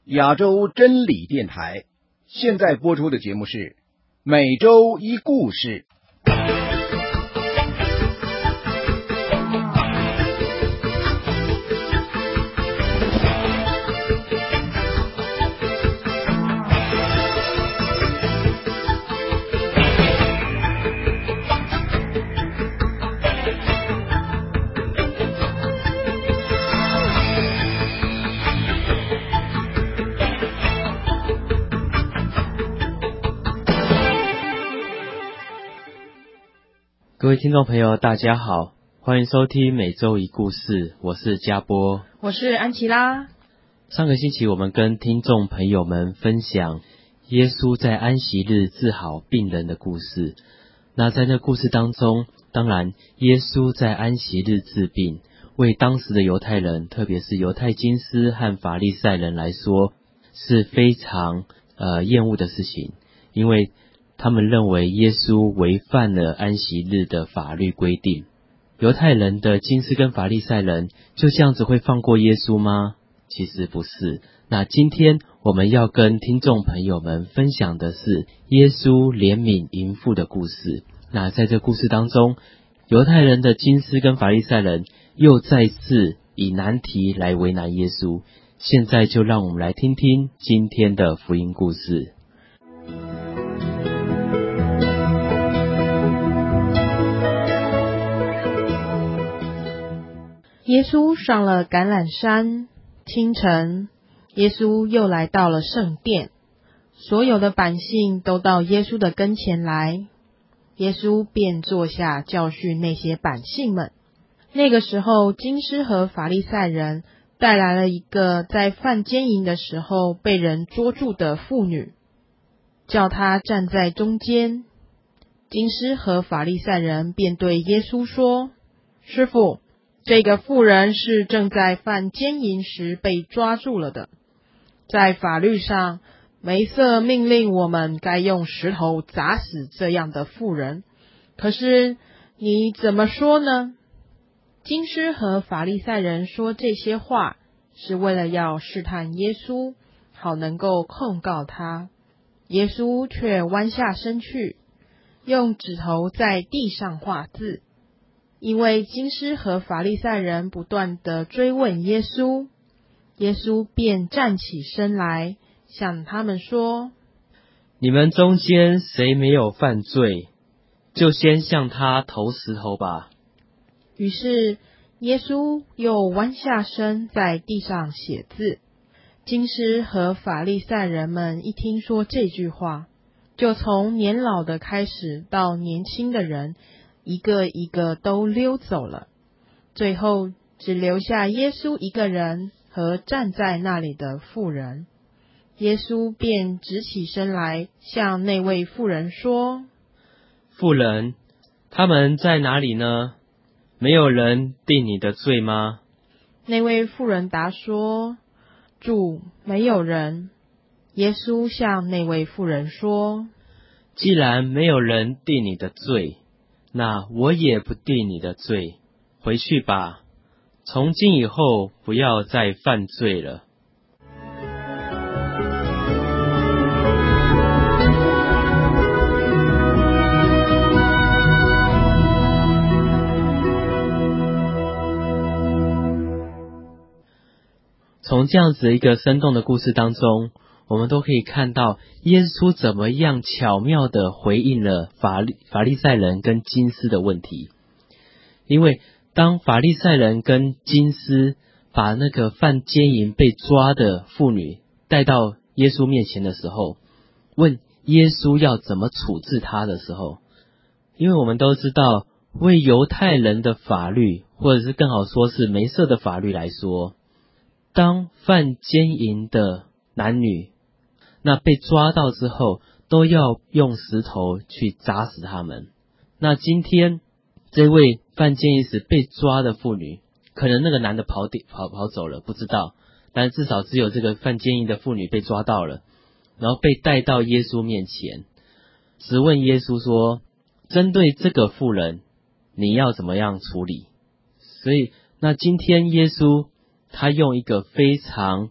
亚洲真理电台，现在播出的节目是每周一故事。 各位听众朋友大家好，欢迎收听每周一故事，我是嘉波， 我是安琪拉。 上个星期我们跟听众朋友们分享耶稣在安息日治好病人的故事。那在那故事当中，当然耶稣在安息日治病，为当时的犹太人，特别是犹太经师和法利赛人来说是非常厌恶的事情，因为他们认为耶稣违反了安息日的法律规定。犹太人的经师跟法利赛人就这样子会放过耶稣吗？其实不是。那今天我们要跟听众朋友们分享的是耶稣怜悯淫妇的故事。那在这故事当中，犹太人的经师跟法利赛人又再次以难题来为难耶稣。现在就让我们来听听今天的福音故事。 耶稣上了橄榄山，清晨，耶稣又来到了圣殿，所有的百姓都到耶稣的跟前来，耶稣便坐下教训那些百姓们。那个时候，经师和法利赛人带来了一个在犯奸淫的时候被人捉住的妇女，叫她站在中间。经师和法利赛人便对耶稣说：师父，这个妇人是正在犯奸淫时被抓住了的。在法律上，梅瑟命令我们该用石头砸死这样的妇人。可是你怎么说呢？经师和法利赛人说这些话，是为了要试探耶稣，好能够控告他。耶稣却弯下身去，用指头在地上画字。因为经师和法利赛人不断地追问耶稣，耶稣便站起身来，向他们说： 你们中间谁没有犯罪，就先向他投石头吧。 于是耶稣又弯下身在地上写字。经师和法利赛人们一听说这句话，就从年老的开始到年轻的人，一个一个都溜走了，最后只留下耶稣一个人和站在那里的妇人。耶稣便直起身来，向那位妇人说： 妇人，他们在哪里呢？没有人定你的罪吗？ 那位妇人答说：主，没有人。耶稣向那位妇人说： 既然没有人定你的罪，那我也不定你的罪，回去吧，从今以后不要再犯罪了。从这样子一个生动的故事当中，我们都可以看到耶稣怎么样巧妙地回应了法利赛人跟经师的问题。因为当法利赛人跟经师把那个犯奸淫被抓的妇女带到耶稣面前的时候，问耶稣要怎么处置她的时候，因为我们都知道，为犹太人的法律，或者是更好说是梅瑟的法律来说，当犯奸淫的男女，那被抓到之后，都要用石头去砸死他们。那今天这位犯奸淫时被抓的妇女，可能那个男的跑走了，不知道，但至少只有这个犯奸淫的妇女被抓到了，然后被带到耶稣面前，质问耶稣说：针对这个妇人，你要怎么样处理？所以，那今天耶稣他用一个非常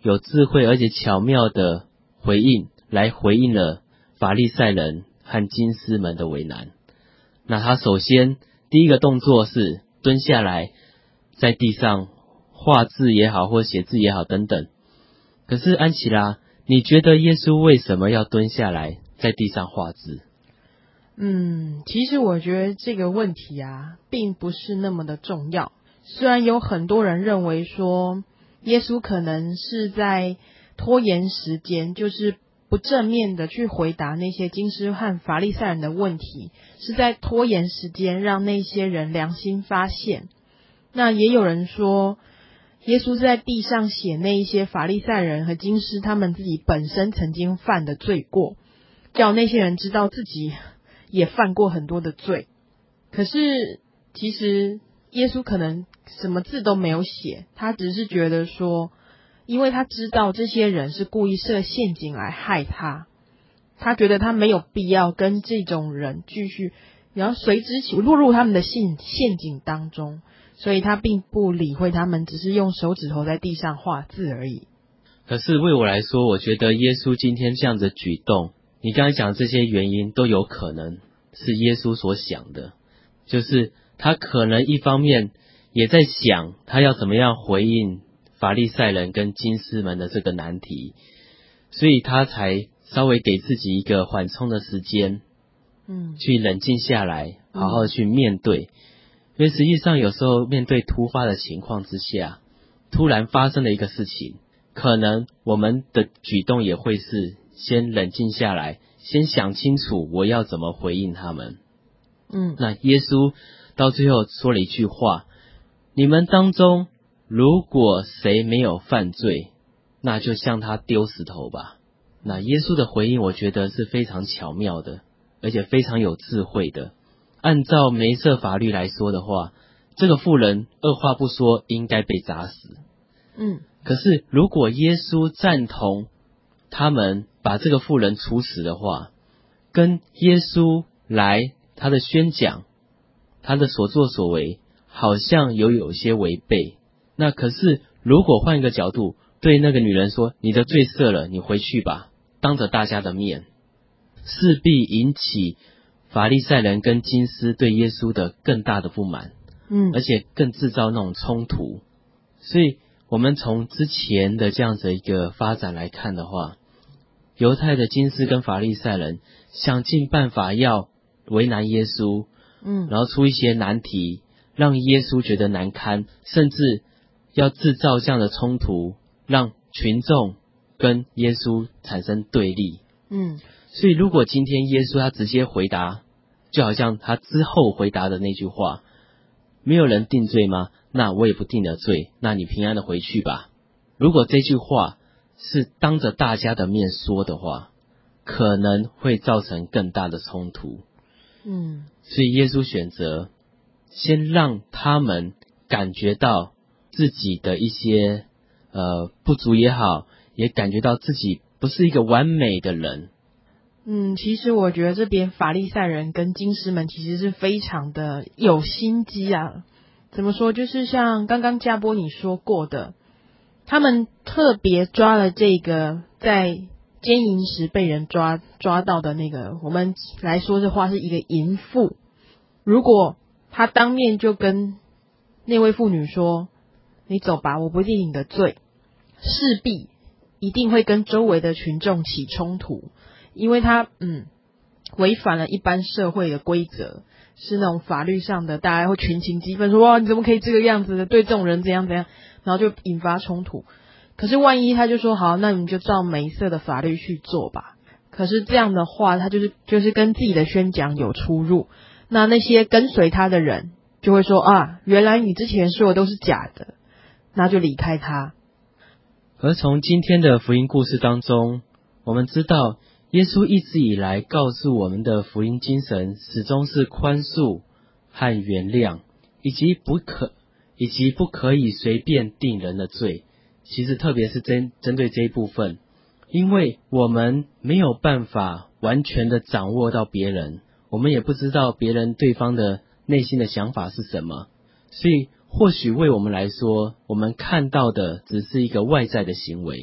有智慧而且巧妙的回应，来回应了法利赛人和经师们的为难。那他首先第一个动作是蹲下来，在地上画字也好，或写字也好等等。可是安琪拉，你觉得耶稣为什么要蹲下来在地上画字？ 其实我觉得这个问题并不是那么的重要。虽然有很多人认为说，耶稣可能是在拖延时间，就是不正面的去回答那些经师和法利赛人的问题，是在拖延时间，让那些人良心发现。那也有人说，耶稣是在地上写那一些法利赛人和经师他们自己本身曾经犯的罪过，叫那些人知道自己也犯过很多的罪。可是其实耶稣可能什么字都没有写，他只是觉得说，因为他知道这些人是故意设陷阱来害他，他觉得他没有必要跟这种人继续，然后随之落入他们的陷阱当中，所以他并不理会他们，只是用手指头在地上画字而已。 可是为我来说，我觉得耶稣今天这样的举动，你刚才讲的这些原因都有可能是耶稣所想的，就是他可能一方面也在想他要怎么样回应法利赛人跟经师们的这个难题，所以他才稍微给自己一个缓冲的时间，去冷静下来，好好去面对。因为实际上有时候面对突发的情况之下，突然发生了一个事情，可能我们的举动也会是先冷静下来，先想清楚我要怎么回应他们。那耶稣到最后说了一句话，你们当中如果谁没有犯罪，那就向他丢石头吧。那耶稣的回应我觉得是非常巧妙的，而且非常有智慧的。按照梅瑟法律来说的话，这个妇人二话不说应该被砸死。可是如果耶稣赞同他们把这个妇人处死的话，跟耶稣来他的宣讲，他的所作所为好像有些违背。那可是如果换一个角度，对那个女人说，你的罪赦了，你回去吧，当着大家的面，势必引起法利赛人跟经师对耶稣的更大的不满，而且更制造那种冲突。所以我们从之前的这样子一个发展来看的话，犹太的经师跟法利赛人想尽办法要为难耶稣，然后出一些难题，让耶稣觉得难堪，甚至要制造这样的冲突，让群众跟耶稣产生对立。所以如果今天耶稣他直接回答，就好像他之后回答的那句话，没有人定罪吗？那我也不定了罪，那你平安的回去吧。如果这句话是当着大家的面说的话，可能会造成更大的冲突。所以耶稣选择先让他们感觉到自己的一些不足也好，也感觉到自己不是一个完美的人。 其实我觉得这边法利赛人跟经师们其实是非常的有心机啊。怎么说，就是像刚刚嘉波你说过的，他们特别抓了这个在奸淫时被人抓到的那个，我们来说的话是一个淫妇。如果他当面就跟那位妇女说，你走吧，我不定你的罪，势必一定会跟周围的群众起冲突，因为他违反了一般社会的规则，是那种法律上的，大家会群情激愤，说哇你怎么可以这个样子的，对这种人怎样怎样，然后就引发冲突。可是万一他就说好，那你就照梅瑟的法律去做吧，可是这样的话他就是跟自己的宣讲有出入，那些跟随他的人就会说啊，原来你之前说的都是假的，那就离开他。 而从今天的福音故事当中，我们知道耶稣一直以来告诉我们的福音精神始终是宽恕和原谅，以及不可以随便定人的罪。其实特别是针对这一部分，因为我们没有办法完全的掌握到别人，我们也不知道别人对方的内心的想法是什么，所以或许为我们来说，我们看到的只是一个外在的行为。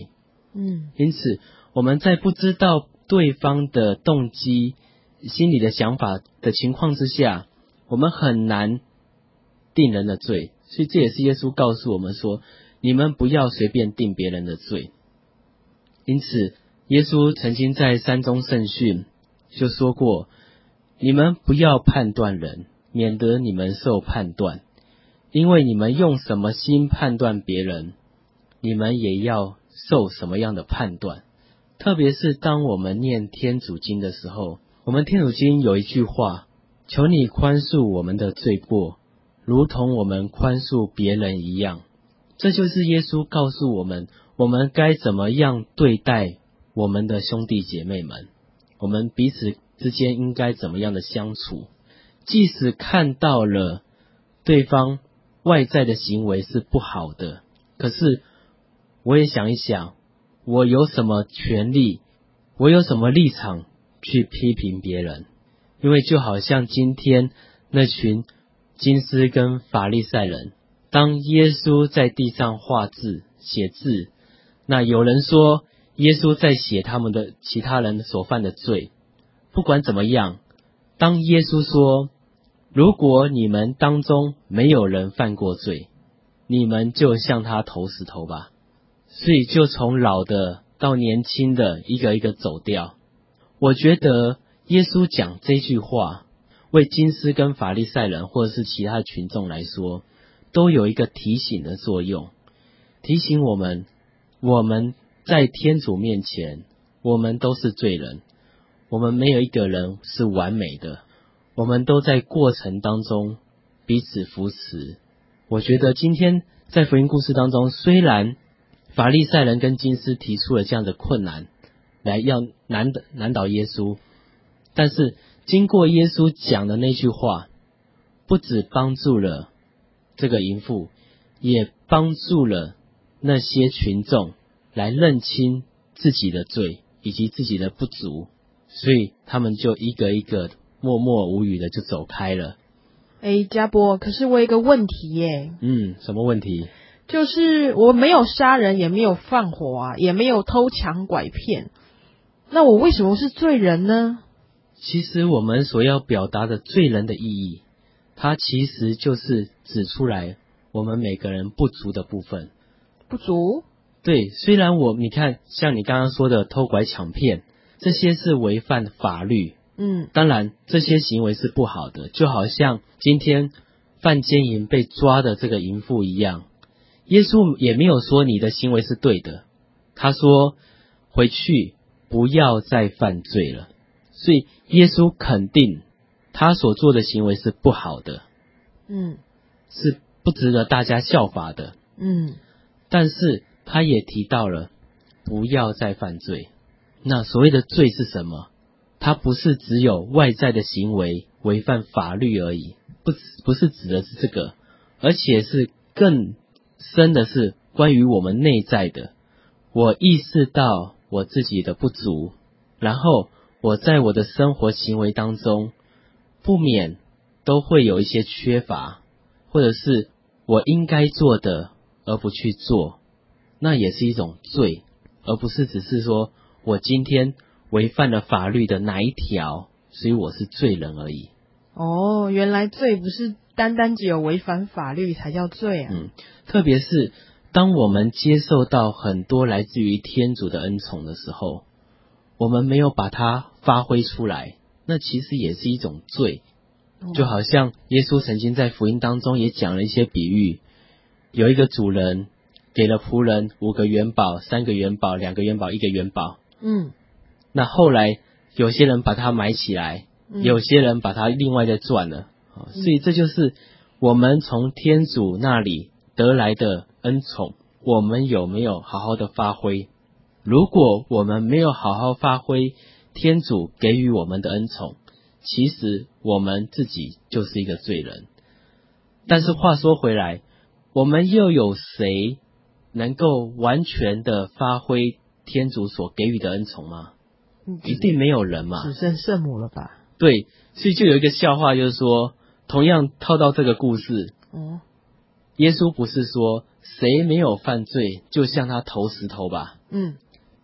因此我们在不知道对方的动机、心里的想法的情况之下，我们很难定人的罪。所以这也是耶稣告诉我们说，你们不要随便定别人的罪。因此耶稣曾经在山中圣训就说过，你们不要判断人，免得你们受判断。因为你们用什么心判断别人，你们也要受什么样的判断。特别是当我们念天主经的时候，我们天主经有一句话，求你宽恕我们的罪过，如同我们宽恕别人一样。这就是耶稣告诉我们，我们该怎么样对待我们的兄弟姐妹们，我们彼此之间应该怎么样的相处。即使看到了对方外在的行为是不好的，可是我也想一想，我有什么权利，我有什么立场去批评别人？因为就好像今天那群经师跟法利赛人，当耶稣在地上画字写字，那有人说耶稣在写他们的其他人所犯的罪。不管怎么样，当耶稣说，如果你们当中没有人犯过罪，你们就向他投石头吧。所以就从老的到年轻的一个一个走掉。我觉得耶稣讲这句话，为经师跟法利赛人或者是其他群众来说，都有一个提醒的作用，提醒我们在天主面前，我们都是罪人，我们没有一个人是完美的，我们都在过程当中彼此扶持。我觉得今天在福音故事当中，虽然法利赛人跟经师提出了这样的困难来要难倒耶稣，但是经过耶稣讲的那句话，不只帮助了这个淫妇，也帮助了那些群众来认清自己的罪以及自己的不足，所以他们就一个一个默默无语的就走开了。 家伯，可是我有一个问题耶。 什么问题？ 就是我没有杀人，也没有放火啊，也没有偷抢拐骗，那我为什么是罪人呢？ 其实我们所要表达的罪人的意义，它其实就是指出来我们每个人不足的部分。 不足？ 对，虽然你看像你刚刚说的偷拐抢骗，这些是违反法律，当然这些行为是不好的，就好像今天犯奸淫被抓的这个淫妇一样，耶稣也没有说你的行为是对的，他说回去不要再犯罪了。所以耶稣肯定他所做的行为是不好的，是不值得大家效法的，但是他也提到了不要再犯罪。那所谓的罪是什么？它不是只有外在的行为违反法律而已，不是指的是这个，而且是更深的是关于我们内在的。我意识到我自己的不足，然后我在我的生活行为当中不免都会有一些缺乏，或者是我应该做的而不去做，那也是一种罪，而不是只是说我今天违反了法律的哪一条，所以我是罪人而已。 原来罪不是单单只有违反法律才叫罪啊。 特别是当我们接受到很多来自于天主的恩宠的时候，我们没有把它发挥出来，那其实也是一种罪。就好像耶稣曾经在福音当中也讲了一些比喻，有一个主人给了仆人5个元宝、3个元宝、2个元宝、1个元宝，那后来有些人把它埋起来，有些人把它另外再赚了，所以这就是我们从天主那里得来的恩宠，我们有没有好好的发挥？如果我们没有好好发挥天主给予我们的恩宠，其实我们自己就是一个罪人。但是话说回来，我们又有谁能够完全的发挥天主所给予的恩宠吗？一定没有人嘛， 只剩圣母了吧？ 对，所以就有一个笑话，就是说同样套到这个故事，耶稣不是说谁没有犯罪就向他投石头吧，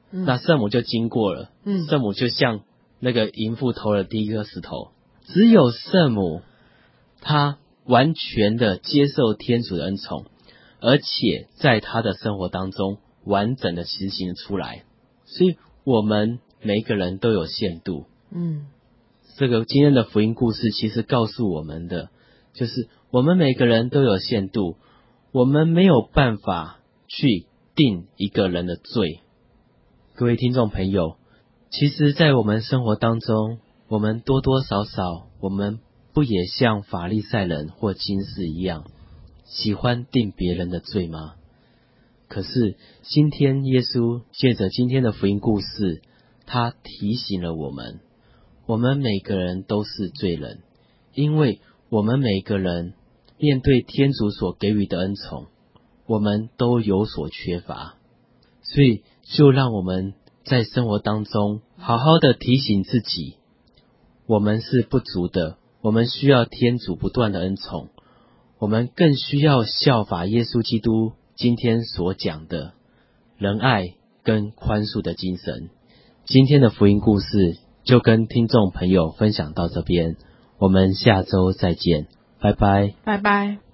那圣母就经过了，圣母就向那个淫妇投了第一颗石头。只有圣母她完全的接受天主的恩宠，而且在她的生活当中完整的实行出来。所以我们每一个人都有限度。这个今天的福音故事其实告诉我们的就是我们每个人都有限度，我们没有办法去定一个人的罪。各位听众朋友，其实在我们生活当中，我们多多少少我们不也像法利赛人或经师一样喜欢定别人的罪吗？可是今天耶稣借着今天的福音故事，他提醒了我们，我们每个人都是罪人，因为我们每个人面对天主所给予的恩宠，我们都有所缺乏。所以就让我们在生活当中好好的提醒自己，我们是不足的，我们需要天主不断的恩宠，我们更需要效法耶稣基督今天所讲的仁爱跟宽恕的精神。今天的福音故事就跟听众朋友分享到这边，我们下周再见，拜拜， 拜拜。